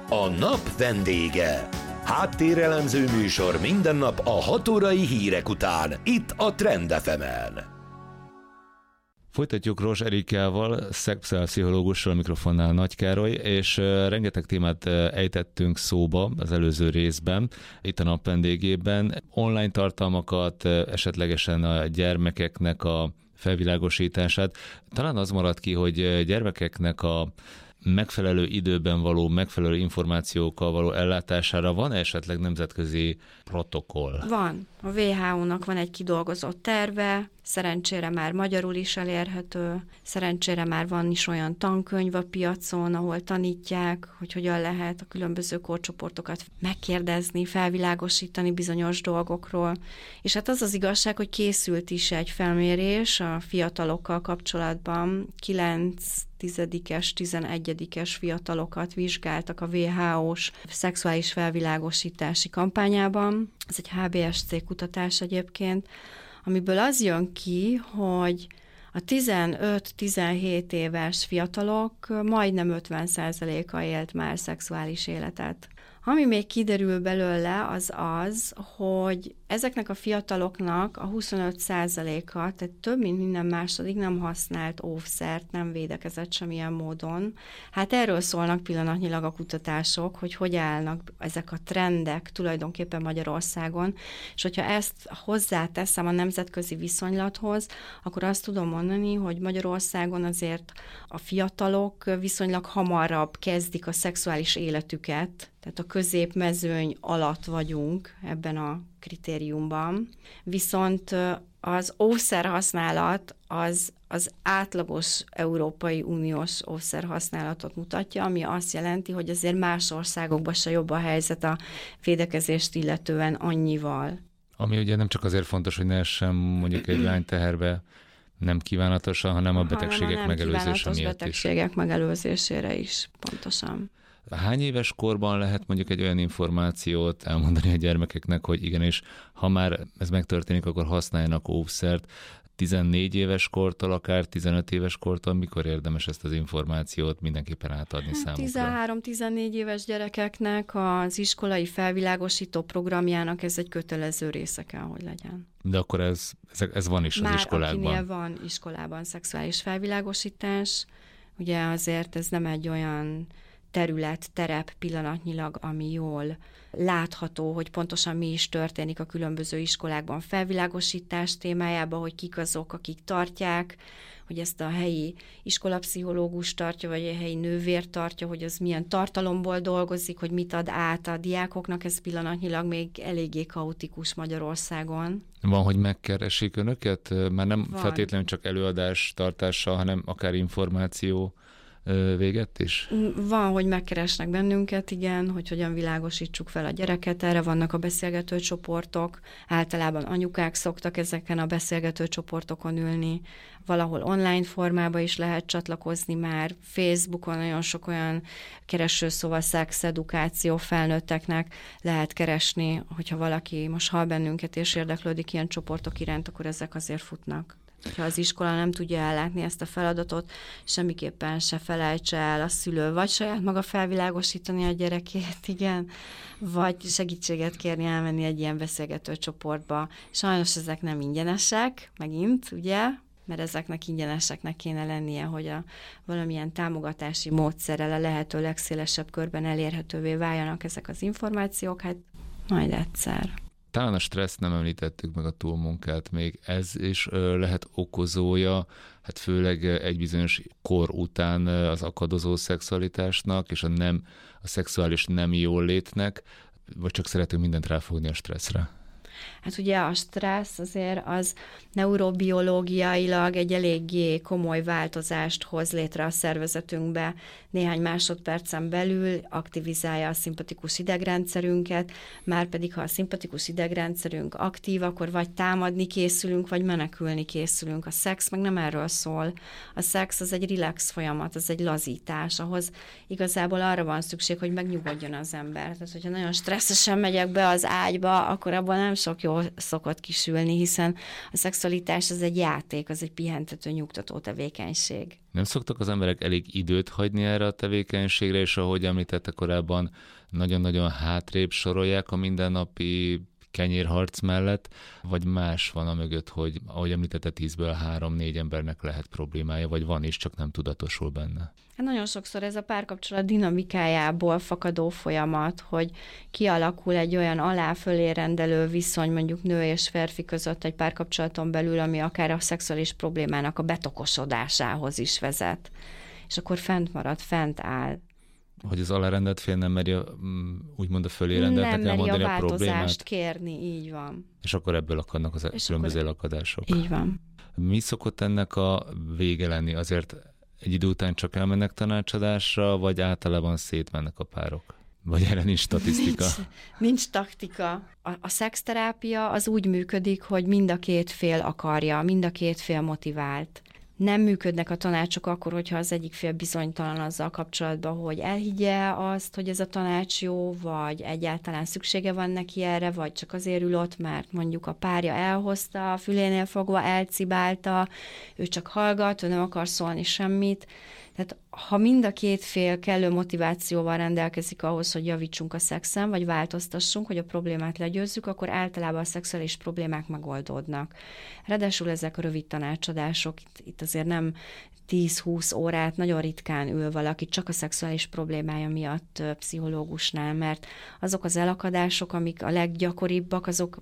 A nap vendége. Háttérelemző műsor minden nap a 6 órai hírek után, itt a Trend FM-en. Folytatjuk Rozs Erikával, szexuálpszichológussal, mikrofonnál Nagy Károly, és rengeteg témát ejtettünk szóba az előző részben, itt a nap vendégében. Online tartalmakat, esetlegesen a gyermekeknek a felvilágosítását. Talán az maradt ki, hogy gyermekeknek a megfelelő időben való, megfelelő információkkal való ellátására van esetleg nemzetközi protokoll? Van. A WHO-nak van egy kidolgozott terve, szerencsére már magyarul is elérhető, szerencsére már van is olyan tankönyv a piacon, ahol tanítják, hogy hogyan lehet a különböző korcsoportokat megkérdezni, felvilágosítani bizonyos dolgokról. És hát az az igazság, hogy készült is egy felmérés a fiatalokkal kapcsolatban, 9-10-es, 11-es fiatalokat vizsgáltak a WHO-s szexuális felvilágosítási kampányában. Ez egy HBSC kutatás egyébként, amiből az jön ki, hogy a 15-17 éves fiatalok majdnem 50%-a élt már szexuális életet. Ami még kiderül belőle, az, hogy ezeknek a fiataloknak a 25%-a, tehát több mint minden második nem használt óvszert, nem védekezett semmilyen módon. Hát erről szólnak pillanatnyilag a kutatások, hogy állnak ezek a trendek tulajdonképpen Magyarországon, és hogyha ezt hozzáteszem a nemzetközi viszonylathoz, akkor azt tudom mondani, hogy Magyarországon azért a fiatalok viszonylag hamarabb kezdik a szexuális életüket, tehát a középmezőny alatt vagyunk ebben a kritériumban. Viszont az óvszerhasználat az átlagos Európai Uniós óvszerhasználatot mutatja, ami azt jelenti, hogy azért más országokban se jobb a helyzet a védekezést illetően annyival. Ami ugye nem csak azért fontos, hogy ne essen mondjuk egy lány teherbe nem kívánatosan, hanem a betegségek megelőzése miatt is. Betegségek megelőzésére is, pontosan. Hány éves korban lehet mondjuk egy olyan információt elmondani a gyermekeknek, hogy igenis, ha már ez megtörténik, akkor használjanak óvszert? 14 éves kortól, akár 15 éves kortól, mikor érdemes ezt az információt mindenképpen átadni számukra? 13-14 éves gyerekeknek az iskolai felvilágosító programjának ez egy kötelező része kell, hogy legyen. De akkor ez van is az iskolákban? Már akinél van iskolában szexuális felvilágosítás, ugye azért ez nem egy olyan terep pillanatnyilag, ami jól látható, hogy pontosan mi is történik a különböző iskolákban felvilágosítás témájában, hogy kik azok, akik tartják, hogy ezt a helyi iskolapszichológus tartja, vagy a helyi nővér tartja, hogy az milyen tartalomból dolgozik, hogy mit ad át a diákoknak, ez pillanatnyilag még eléggé kaotikus Magyarországon. Van, hogy megkeresik önöket? Már nem feltétlenül csak előadás tartással, hanem akár információ véget is? Van, hogy megkeresnek bennünket, igen, hogy hogyan világosítsuk fel a gyereket, erre vannak a beszélgető csoportok, általában anyukák szoktak ezeken a beszélgető csoportokon ülni, valahol online formában is lehet csatlakozni már, Facebookon nagyon sok olyan keresőszóval szexedukáció felnőtteknek lehet keresni, hogyha valaki most hall bennünket és érdeklődik ilyen csoportok iránt, akkor ezek azért futnak. Ha az iskola nem tudja ellátni ezt a feladatot, semmiképpen se felejtse el a szülő, vagy saját maga felvilágosítani a gyerekét, igen, vagy segítséget kérni elmenni egy ilyen beszélgető csoportba. Sajnos ezek nem ingyenesek, megint, ugye, mert ezeknek ingyeneseknek kéne lennie, hogy valamilyen támogatási módszerrel a lehető legszélesebb körben elérhetővé váljanak ezek az információk, hát majd egyszer. Talán a stresszt nem említettük, meg a túlmunkát még, ez is lehet okozója, hát főleg egy bizonyos kor után az akadozó szexualitásnak, és a szexuális nem jól létnek, vagy csak szeretünk mindent ráfogni a stresszre? Hát ugye a stressz azért az neurobiológiailag egy eléggé komoly változást hoz létre a szervezetünkbe. Néhány másodpercen belül aktivizálja a szimpatikus idegrendszerünket, márpedig ha a szimpatikus idegrendszerünk aktív, akkor vagy támadni készülünk, vagy menekülni készülünk. A szex meg nem erről szól. A szex az egy relax folyamat, az egy lazítás, ahhoz igazából arra van szükség, hogy megnyugodjon az ember. Tehát, hogyha nagyon stresszesen megyek be az ágyba, akkor abban nem tanácsok jól szokott kisülni, hiszen a szexualitás az egy játék, az egy pihentető, nyugtató tevékenység. Nem szoktak az emberek elég időt hagyni erre a tevékenységre, és ahogy említette korábban, nagyon-nagyon hátrébb sorolják a mindennapi kenyérharc mellett, vagy más van a mögött, hogy ahogy említette, 10-ből 3-4 embernek lehet problémája, vagy van is, csak nem tudatosul benne. Hát nagyon sokszor ez a párkapcsolat dinamikájából fakadó folyamat, hogy kialakul egy olyan alá-fölé rendelő viszony mondjuk nő és férfi között egy párkapcsolaton belül, ami akár a szexuális problémának a betokosodásához is vezet. És akkor fent marad, fent áll. Hogy az alárendelt fél nem meri úgymond a fölé rendeltnek elmondani a problémát. Nem meri a változást kérni, így van. És akkor ebből akadnak az különböző lakadások. Így van. Mi szokott ennek a vége lenni? Azért egy idő után csak elmennek tanácsadásra, vagy szétmennek a párok? Vagy erre nincs statisztika? Nincs taktika. A szexterápia az úgy működik, hogy mind a két fél akarja, mind a két fél motivált. Nem működnek a tanácsok akkor, hogyha az egyik fél bizonytalan azzal kapcsolatban, hogy elhiggye azt, hogy ez a tanács jó, vagy egyáltalán szüksége van neki erre, vagy csak azért ül ott, mert mondjuk a párja elhozta, a fülénél fogva elcibálta, ő csak hallgat, ő nem akar szólni semmit. Tehát ha mind a két fél kellő motivációval rendelkezik ahhoz, hogy javítsunk a szexen, vagy változtassunk, hogy a problémát legyőzzük, akkor általában a szexuális problémák megoldódnak. Ráadásul ezek a rövid tanácsadások, itt azért nem 10-20 órát, nagyon ritkán ül valaki csak a szexuális problémája miatt pszichológusnál, mert azok az elakadások, amik a leggyakoribbak, azok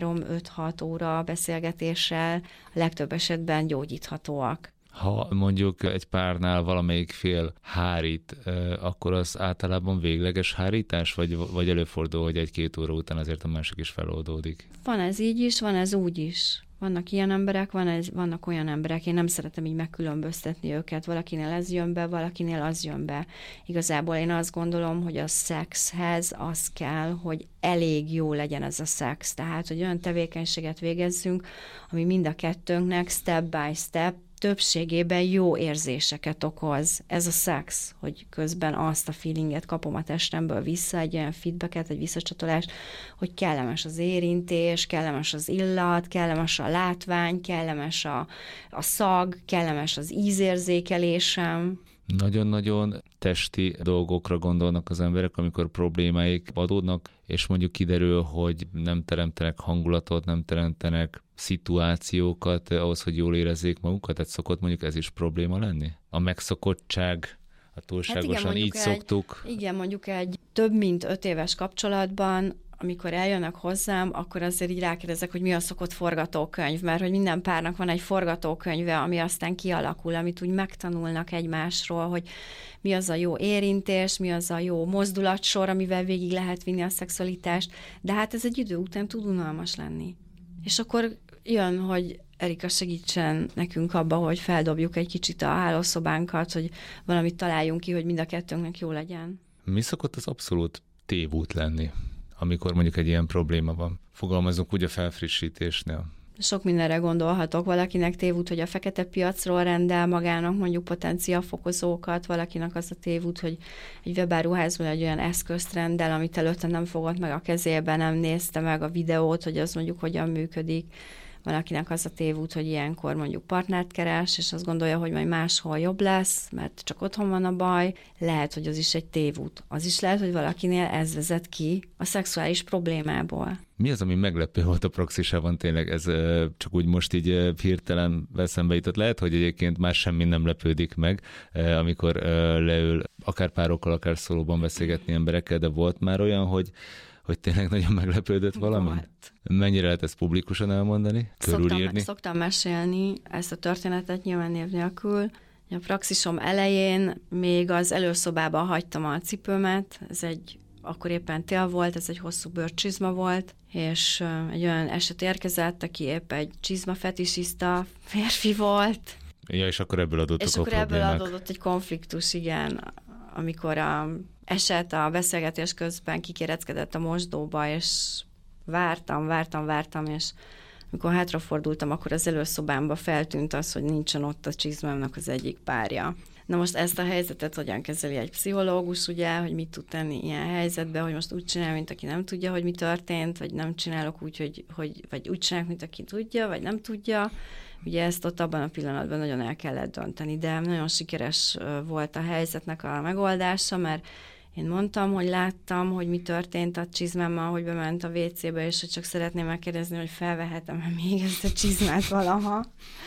3-5-6 óra beszélgetéssel a legtöbb esetben gyógyíthatóak. Ha mondjuk egy párnál valamelyik fél hárít, akkor az általában végleges hárítás, vagy előfordul, hogy 1-2 óra után azért a másik is feloldódik? Van ez így is, van ez úgy is. Vannak ilyen emberek, vannak olyan emberek, én nem szeretem így megkülönböztetni őket, valakinél ez jön be, valakinél az jön be. Igazából én azt gondolom, hogy a szexhez az kell, hogy elég jó legyen ez a szex. Tehát, hogy olyan tevékenységet végezzünk, ami mind a kettőnknek step by step többségében jó érzéseket okoz. Ez a szex, hogy közben azt a feelinget kapom a testemből vissza, egy olyan feedbacket, egy visszacsatolást, hogy kellemes az érintés, kellemes az illat, kellemes a látvány, kellemes a szag, kellemes az ízérzékelésem. Nagyon-nagyon testi dolgokra gondolnak az emberek, amikor problémáik adódnak, és mondjuk kiderül, hogy nem teremtenek hangulatot, nem teremtenek szituációkat ahhoz, hogy jól érezzék magukat, tehát szokott mondjuk ez is probléma lenni? A megszokottság, a túlságosan így szoktuk. Igen, mondjuk egy több mint 5 éves kapcsolatban, amikor eljönnek hozzám, akkor azért így rákérdezek, hogy mi a szokott forgatókönyv, mert hogy minden párnak van egy forgatókönyve, ami aztán kialakul, amit úgy megtanulnak egymásról, hogy mi az a jó érintés, mi az a jó mozdulatsor, amivel végig lehet vinni a szexualitást, de hát ez egy idő után tud unalmas lenni. És akkor jön, hogy Erika segítsen nekünk abba, hogy feldobjuk egy kicsit a hálószobánkat, hogy valamit találjunk ki, hogy mind a kettőnknek jó legyen. Mi szokott az abszolút tévút lenni, amikor mondjuk egy ilyen probléma van? Fogalmazunk úgy a felfrissítésnél. Sok mindenre gondolhatok. Valakinek tévút, hogy a fekete piacról rendel magának mondjuk potenciafokozókat, valakinek az a tévút, hogy egy webáruházból egy olyan eszközt rendel, amit előtte nem fogott meg a kezébe, nem nézte meg a videót, hogy az mondjuk hogyan működik. Valakinek az a tévút, hogy ilyenkor mondjuk partnert keres, és azt gondolja, hogy majd máshol jobb lesz, mert csak otthon van a baj. Lehet, hogy az is egy tévút. Az is lehet, hogy valakinél ez vezet ki a szexuális problémából. Mi az, ami meglepő volt a praxisában tényleg? Ez csak úgy most így hirtelen eszembe jutott. Lehet, hogy egyébként már semmi nem lepődik meg, amikor leül akár párokkal, akár szólóban beszélgetni emberekkel, de volt már olyan, hogy tényleg nagyon meglepődött valami? Volt. Mennyire lehet ezt publikusan elmondani? Körülírni? Szoktam mesélni ezt a történetet nyilván név nélkül. A praxisom elején még az előszobában hagytam a cipőmet, akkor éppen tél volt, ez egy hosszú bőrcsizma volt, és egy olyan eset érkezett, aki épp egy csizmafetisista férfi volt. Ja, és akkor ebből adódott a problémák. Ebből adódott egy konfliktus, igen, amikor eset a beszélgetés közben kikéreckedett a mosdóba, és vártam, és amikor hátrafordultam, akkor az előszobámba feltűnt az, hogy nincsen ott a csizmámnak az egyik párja. Na most ezt a helyzetet hogyan kezeli egy pszichológus, ugye, hogy mit tud tenni ilyen helyzetben, hogy most úgy csinál, mint aki nem tudja, hogy mi történt, vagy nem csinálok úgy, vagy úgy csinálok, mint aki tudja, vagy nem tudja. Ugye ezt ott abban a pillanatban nagyon el kellett dönteni, de nagyon sikeres volt a helyzetnek a megoldása, mert én mondtam, hogy láttam, hogy mi történt a csizmámmal, hogy bement a WC-be, és hogy csak szeretném megkérdezni, hogy felvehetem-e még ezt a csizmát valaha.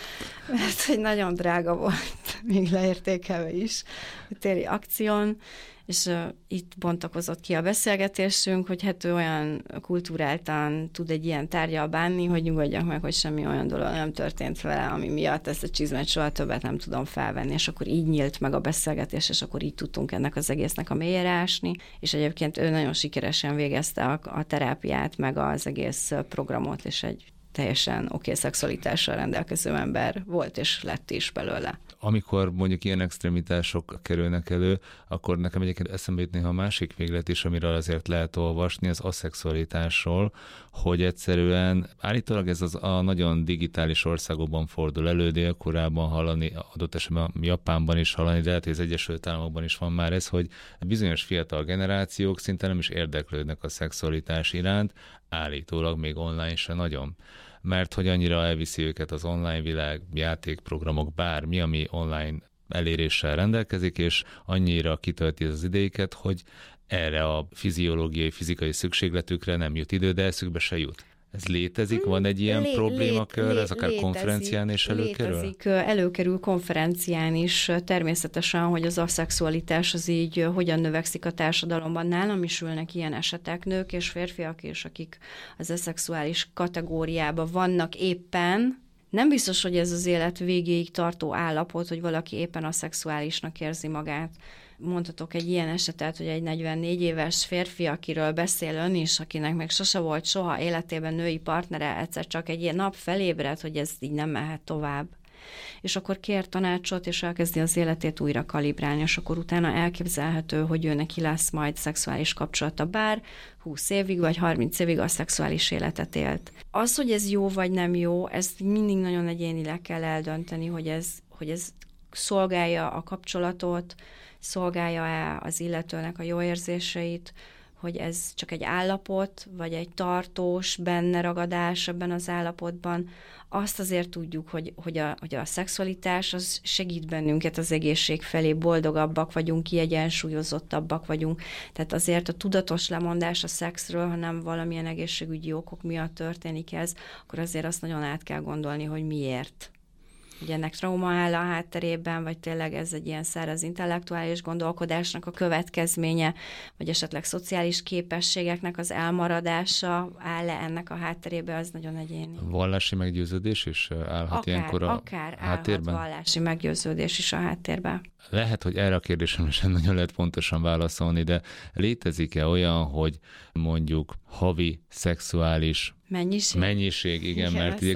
Mert hogy nagyon drága volt, még leértékelve is a téli akción, és itt bontakozott ki a beszélgetésünk, hogy hát ő olyan kulturáltan tud egy ilyen tárgyal bánni, hogy nyugodjak meg, hogy semmi olyan dolog nem történt vele, ami miatt ezt a csizmát soha többet nem tudom felvenni, és akkor így nyílt meg a beszélgetés, és akkor így tudtunk ennek az egésznek a mélyére ásni, és egyébként ő nagyon sikeresen végezte a terápiát, meg az egész programot, és egy teljesen oké szexualitással rendelkező ember volt, és lett is belőle. Amikor mondjuk ilyen extremitások kerülnek elő, akkor nekem egyébként eszembe jut néha a másik véglet is, amiről azért lehet olvasni, az aszexualitásról, hogy egyszerűen állítólag ez a nagyon digitális országokban fordul elő, Dél-Koreában hallani, adott esetben Japánban is hallani, de lehet, hogy az Egyesült Államokban is van már ez, hogy bizonyos fiatal generációk szinte nem is érdeklődnek a szexualitás iránt, állítólag még online se nagyon. Mert hogy annyira elviszi őket az online világ, játékprogramok, bármi, ami online eléréssel rendelkezik, és annyira kitölti az idejüket, hogy erre a fiziológiai, fizikai szükségletükre nem jut idő, de eszükbe se jut. Ez létezik? Van egy ilyen problémakör? Ez akár konferencián is előkerül? Létezik, előkerül konferencián is. Természetesen, hogy az aszexualitás az így hogyan növekszik a társadalomban. Nálam is ülnek ilyen esetek, nők és férfiak is, akik az aszexuális kategóriában vannak éppen. Nem biztos, hogy ez az élet végéig tartó állapot, hogy valaki éppen aszexuálisnak érzi magát. Mondhatok egy ilyen esetet, hogy egy 44 éves férfi, akiről beszél ön is, akinek még sose volt soha életében női partnere, egyszer csak egy ilyen nap felébred, hogy ez így nem mehet tovább. És akkor kér tanácsot, és elkezdi az életét újra kalibrálni, és akkor utána elképzelhető, hogy ő neki lesz majd szexuális kapcsolata, bár 20 évig vagy 30 évig a szexuális életet élt. Az, hogy ez jó vagy nem jó, ezt mindig nagyon egyénileg kell eldönteni, hogy ez szolgálja a kapcsolatot, szolgálja-e az illetőnek a jó érzéseit, hogy ez csak egy állapot, vagy egy tartós benne ragadás ebben az állapotban. Azt azért tudjuk, hogy a szexualitás az segít bennünket az egészség felé, boldogabbak vagyunk, kiegyensúlyozottabbak vagyunk. Tehát azért a tudatos lemondás a szexről, ha nem valamilyen egészségügyi okok miatt történik ez, akkor azért azt nagyon át kell gondolni, hogy miért. Ugye ennek trauma áll a hátterében, vagy tényleg ez egy ilyen száraz intellektuális gondolkodásnak a következménye, vagy esetleg szociális képességeknek az elmaradása áll-e ennek a hátterében, az nagyon egyéni. Vallási meggyőződés is állhat ilyenkor a háttérben? Akár vallási meggyőződés is a háttérben. Lehet, hogy erre a kérdésem sem nagyon lehet pontosan válaszolni, de létezik-e olyan, hogy mondjuk havi szexuális mennyiség, igen,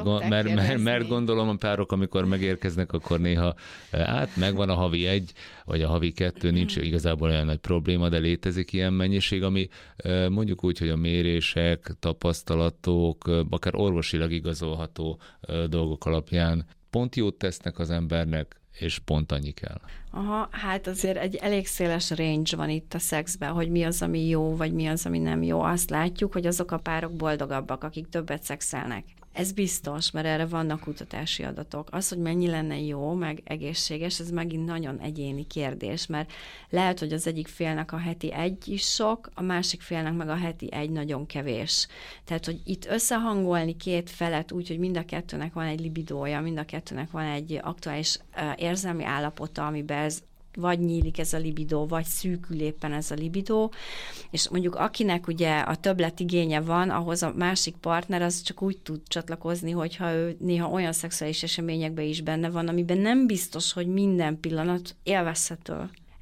mert gondolom a párok, amikor megérkeznek, akkor néha megvan a havi 1, vagy a havi 2, nincs igazából olyan nagy probléma, de létezik ilyen mennyiség, ami mondjuk úgy, hogy a mérések, tapasztalatok, akár orvosilag igazolható dolgok alapján pont jót tesznek az embernek, és pont annyi kell. Aha, hát azért egy elég széles range van itt a szexben, hogy mi az, ami jó, vagy mi az, ami nem jó. Azt látjuk, hogy azok a párok boldogabbak, akik többet szexelnek. Ez biztos, mert erre vannak kutatási adatok. Az, hogy mennyi lenne jó, meg egészséges, ez megint nagyon egyéni kérdés, mert lehet, hogy az egyik félnek a heti 1 is sok, a másik félnek meg a heti 1 nagyon kevés. Tehát, hogy itt összehangolni két felet úgy, hogy mind a kettőnek van egy libidója, mind a kettőnek van egy aktuális érzelmi állapota, amiben ez vagy nyílik ez a libidó, vagy szűkül éppen ez a libidó, és mondjuk akinek ugye a többlet igénye van, ahhoz a másik partner az csak úgy tud csatlakozni, hogyha ő néha olyan szexuális eseményekben is benne van, amiben nem biztos, hogy minden pillanat élvezhető.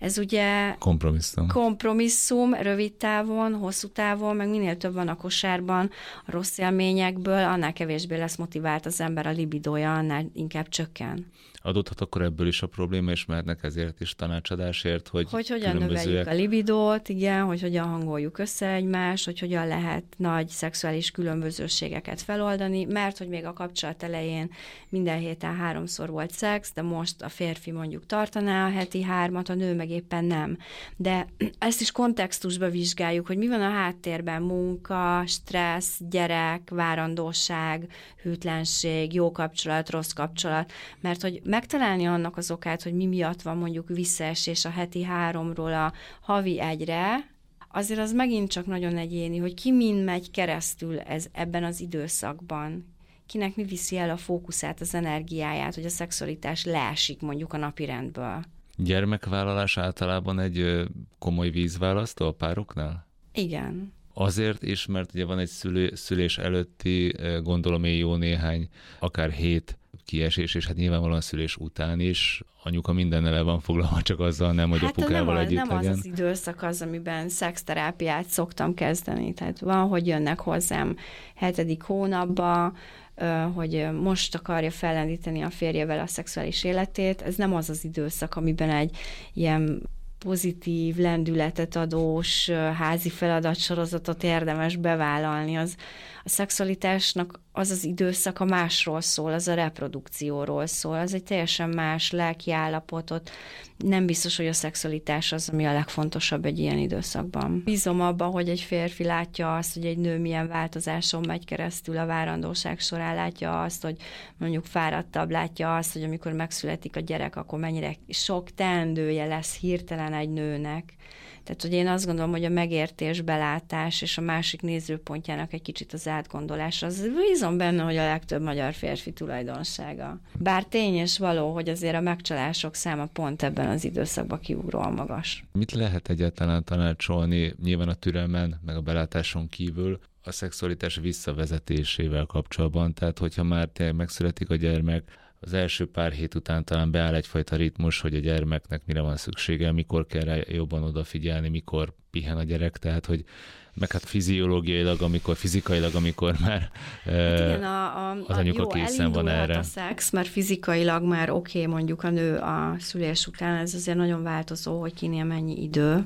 Ez ugye kompromisszum rövid távon, hosszú távon, meg minél több van a kosárban a rossz élményekből, annál kevésbé lesz motivált az ember, a libidója annál inkább csökken. Adódhat akkor ebből is a probléma, és mehetnek ezért is tanácsadásért, hogy hogyan növeljük a libidót, igen, hogy hogyan hangoljuk össze egymást, hogy hogyan lehet nagy szexuális különbözőségeket feloldani, mert hogy még a kapcsolat elején minden héten 3-szor volt szex, de most a férfi mondjuk tartaná a heti 3-at, a nő meg éppen nem. De ezt is kontextusba vizsgáljuk, hogy mi van a háttérben: munka, stressz, gyerek, várandóság, hűtlenség, jó kapcsolat, rossz kapcsolat, mert hogy megtalálni annak az okát, hogy mi miatt van mondjuk visszaesés a heti 3-ról a havi 1-re, azért az megint csak nagyon egyéni, hogy ki mind megy keresztül ebben az időszakban. Kinek mi viszi el a fókuszát, az energiáját, hogy a szexualitás leesik mondjuk a napirendből. Gyermekvállalás általában egy komoly vízválasztó a pároknál? Igen. Azért is, mert ugye van egy szülés előtti, gondolom én jó néhány, akár 7 kiesés, és hát nyilvánvalóan szülés után is anyuka mindennel el van foglalva, csak azzal nem, hogy apukával együtt legyen. Nem az időszak az, amiben szexterápiát szoktam kezdeni. Tehát van, hogy jönnek hozzám 7. hónapba, hogy most akarja fellendíteni a férjevel a szexuális életét. Ez nem az az időszak, amiben egy ilyen pozitív, lendületet adós házi feladatsorozatot érdemes bevállalni. A szexualitásnak az az időszaka másról szól, az a reprodukcióról szól, az egy teljesen más lelki állapotot. Nem biztos, hogy a szexualitás az, ami a legfontosabb egy ilyen időszakban. Bízom abban, hogy egy férfi látja azt, hogy egy nő milyen változáson megy keresztül a várandóság során, látja azt, hogy mondjuk fáradtabb, látja azt, hogy amikor megszületik a gyerek, akkor mennyire sok teendője lesz hirtelen egy nőnek. Tehát, hogy én azt gondolom, hogy a megértés, belátás és a másik nézőpontjának egy kicsit az átgondolás, az bízom benne, hogy a legtöbb magyar férfi tulajdonsága. Bár tény és való, hogy azért a megcsalások száma pont ebben az időszakban kiugróan magas. Mit lehet egyáltalán tanácsolni, nyilván a türelmen, meg a belátáson kívül, a szexualitás visszavezetésével kapcsolatban? Tehát, hogyha már tényleg megszületik a gyermek, az első pár hét után talán beáll egyfajta ritmus, hogy a gyermeknek mire van szüksége, mikor kell rá jobban odafigyelni, mikor pihen a gyerek, tehát hogy meg hát fiziológiailag, fizikailag, amikor már hát igen, az anyuka készen van erre. A szex, mert fizikailag már oké, mondjuk a nő a szülés után, ez azért nagyon változó, hogy kinél mennyi idő.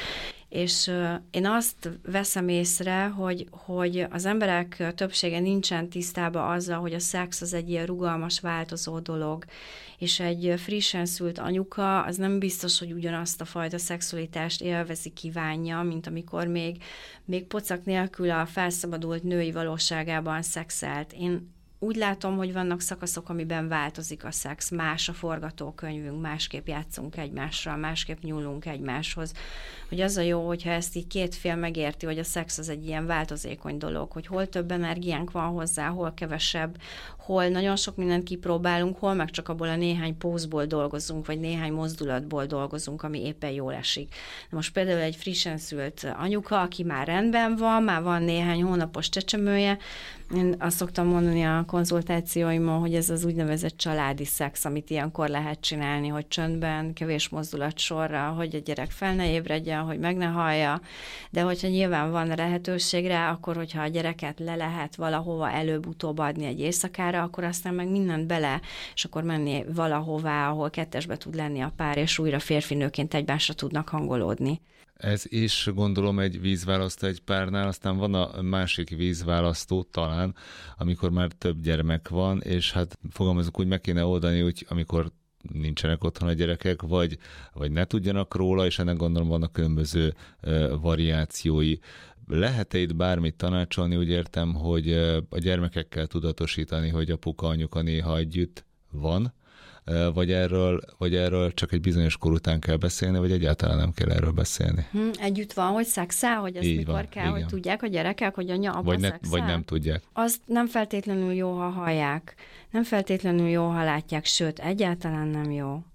És én azt veszem észre, hogy az emberek többsége nincsen tisztában azzal, hogy a szex az egy ilyen rugalmas, változó dolog, és egy frissen szült anyuka az nem biztos, hogy ugyanazt a fajta szexualitást élvezi, kívánja, mint amikor még pocak nélkül a felszabadult női valóságában szexelt. Én úgy látom, hogy vannak szakaszok, amiben változik a szex, más a forgatókönyvünk, másképp játszunk egymással, másképp nyúlunk egymáshoz. Hogy az a jó, hogyha ezt így két fél megérti, hogy a szex az egy ilyen változékony dolog, hogy hol több energiánk van hozzá, hol kevesebb, hol nagyon sok mindent kipróbálunk, hol meg csak abból a néhány pózból dolgozunk, vagy néhány mozdulatból dolgozunk, ami éppen jól esik. Most például egy frissen szült anyuka, aki már rendben van, már van néhány hónapos csecsemője, én azt szoktam mondani a konzultációimon, hogy ez az úgynevezett családi szex, amit ilyenkor lehet csinálni, hogy csöndben, kevés mozdulat sorra, hogy a gyerek fel ne ébredjen, hogy meg ne hallja, de hogyha nyilván van lehetőség rá, akkor hogyha a gyereket le lehet valahova előbb-utóbb adni egy éjszakára, akkor aztán meg mindent bele, és akkor menni valahová, ahol kettesbe tud lenni a pár, és újra férfinőként egymásra tudnak hangolódni. Ez is gondolom egy vízválasztó egy párnál, aztán van a másik vízválasztó talán, amikor már több gyermek van, és hát fogalmazunk úgy, meg kéne oldani, úgy, amikor nincsenek otthon a gyerekek, vagy ne tudjanak róla, és ennek gondolom vannak különböző variációi. Lehet-e itt bármit tanácsolni? Úgy értem, hogy a gyermekekkel tudatosítani, hogy apuka, anyuka néha együtt van, vagy erről csak egy bizonyos kor után kell beszélni, vagy egyáltalán nem kell erről beszélni? Együtt van, hogy szexel, hogy ezt így mikor van, kell, igen. Hogy tudják a gyerekek, hogy anya, apa szexel? Vagy nem tudják. Azt nem feltétlenül jó, ha hallják, nem feltétlenül jó, ha látják, sőt, egyáltalán nem jó.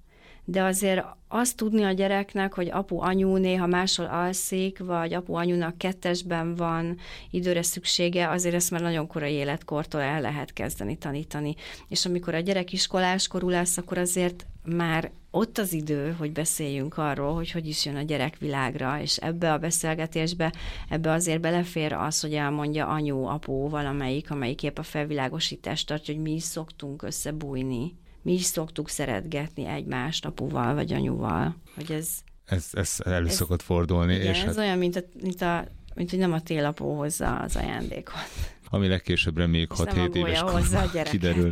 de azért azt tudni a gyereknek, hogy apu-anyu néha máshol alszik, vagy apu-anyunak 2-esben van időre szüksége, azért ezt már nagyon korai életkortól el lehet kezdeni tanítani. És amikor a gyerek iskoláskorú lesz, akkor azért már ott az idő, hogy beszéljünk arról, hogy is jön a gyerek világra, és ebbe a beszélgetésbe, ebbe azért belefér az, hogy elmondja anyu, apu valamelyik, amelyik épp a felvilágosítást tartja, hogy mi is szoktunk összebújni. Mi is szoktuk szeretgetni egymást apuval vagy anyuval. Hogy ez elő szokott fordulni. Igen, és ez olyan, mint hogy nem a télapó hozza az ajándékot. Ami legkésőbbre még 6-7 éves korban kiderül.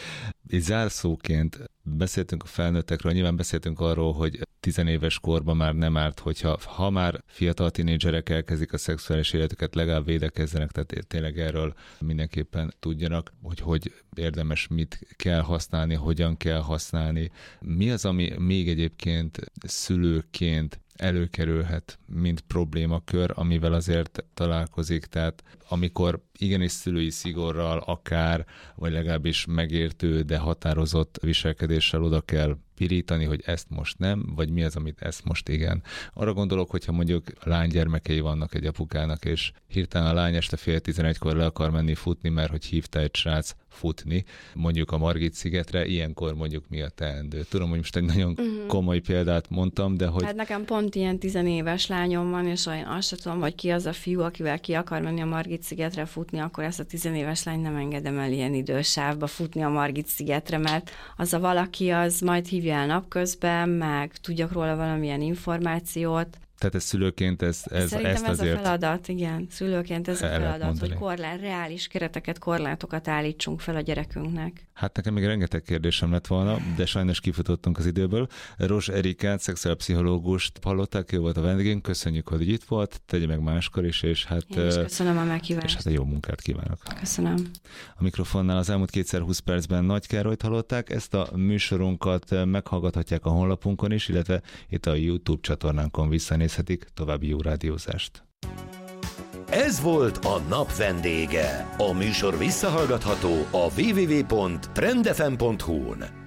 Így zárszóként beszéltünk a felnőttekről, nyilván beszéltünk arról, hogy 10 éves korban már nem árt, ha már fiatal tínédzserek elkezdik a szexuális életüket, legalább védekezzenek, tehát tényleg erről mindenképpen tudjanak, hogy érdemes mit kell használni, hogyan kell használni. Mi az, ami még egyébként szülőként előkerülhet, mint problémakör, amivel azért találkozik, tehát amikor igenis szülői szigorral akár, vagy legalábbis megértő, de határozott viselkedéssel oda kell pirítani, hogy ezt most nem, vagy mi az, amit ezt most igen. Arra gondolok, hogyha mondjuk lánygyermekei vannak egy apukának, és hirtelen a lány este 10:30-kor le akar menni futni, mert hogy hívta egy srác futni, mondjuk a Margit-szigetre, ilyenkor mondjuk mi a teendő. Tudom, hogy most egy nagyon komoly példát mondtam, de hogy... Hát nekem pont ilyen 10 éves lányom van, és én azt sem tudom, hogy ki az a fiú, akivel ki akar menni a Margit-szigetre futni, akkor ezt a 10 éves lány nem engedem el ilyen idősávba futni a Margit-szigetre, mert az a valaki az majd hívja el napközben, meg tudjak róla valamilyen információt. Tehát ez szülőként Szerintem ezt azért... a feladat, igen. Szülőként ez a feladat, hogy reális kereteket, korlátokat állítsunk fel a gyerekünknek. Hát nekem még rengeteg kérdésem lett volna, de sajnos kifutottunk az időből. Rozs Erikát, szexuálpszichológust hallották, jó volt a vendégünk, köszönjük, hogy itt volt, tegye meg máskor is, és hát... Én is köszönöm a meghívást. És hát a jó munkát kívánok. Köszönöm. A mikrofonnál az elmúlt 2x20 percben Nagy Károlyt hallották, ezt a műsorunkat meghallgathatják a honlapunkon is, illetve itt a YouTube csatornánkon visszanézhetik. További jó rádiózást. Ez volt a nap vendége. A műsor visszahallgatható a www.trendfm.hu-n.